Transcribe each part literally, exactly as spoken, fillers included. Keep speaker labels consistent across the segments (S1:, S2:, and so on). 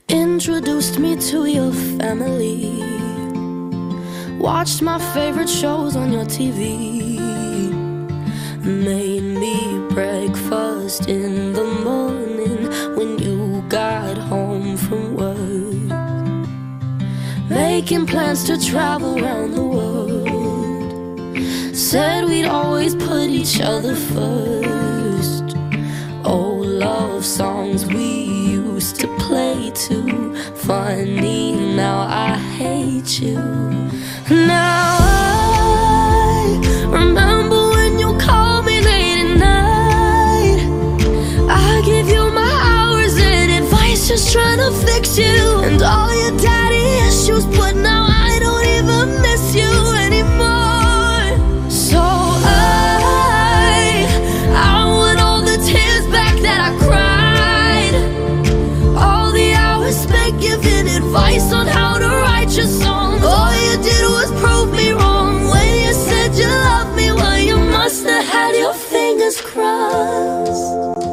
S1: Introduced me to your family, watched my favorite shows on your T V, made me breakfast in the morning when you got home from work, making plans to travel around the world. Said we'd always put each other first. Old love songs we used to play too. Funny, now I hate you. Now I remember when you called me late at night. I give you my hours and advice, just trying to fix you and all your daddy issues, but now I don't even miss you anymore. So I, I want all the tears back that I cried, all the hours spent giving advice on how to write your songs. All you did was prove me wrong when you said you loved me. Well, you must have had your fingers crossed.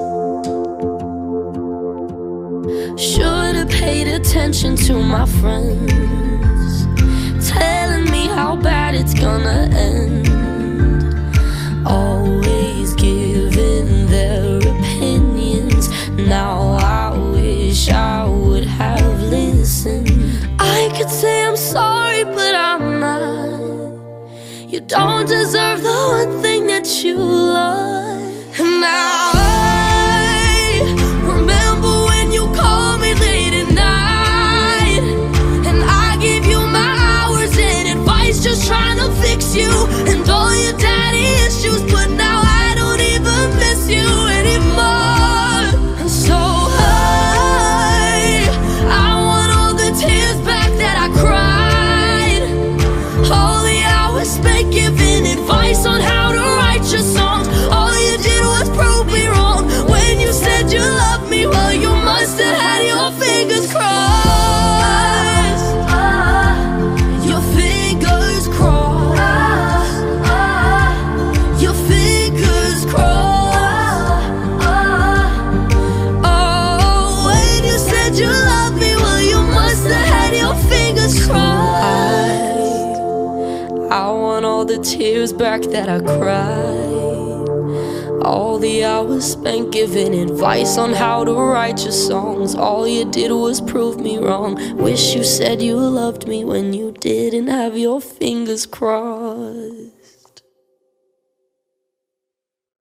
S1: Should've paid attention to my friends, telling me how bad it's gonna end. Always giving their opinions. Now I wish I would have listened. I could say I'm sorry, but I'm not. You don't deserve the one thing that you love. And now I remember when you called me late at night, and I gave you my hours and advice, just trying to fix you and all your daddy issues, but now I don't even miss you anymore. And so I, I want all the tears back that I cried, all the hours spent giving advice on how to write your songs. All you did was prove me wrong when you said you loved me. Well, you must have had your fingers crossed. Your fingers crossed. Your fingers crossed. Oh, when you said you loved me, well, you must have had your fingers crossed. I want all the tears back that I cried, all the hours spent giving advice on how to write your songs. All you did was prove me wrong. Wish you said you loved me when you didn't have your fingers crossed.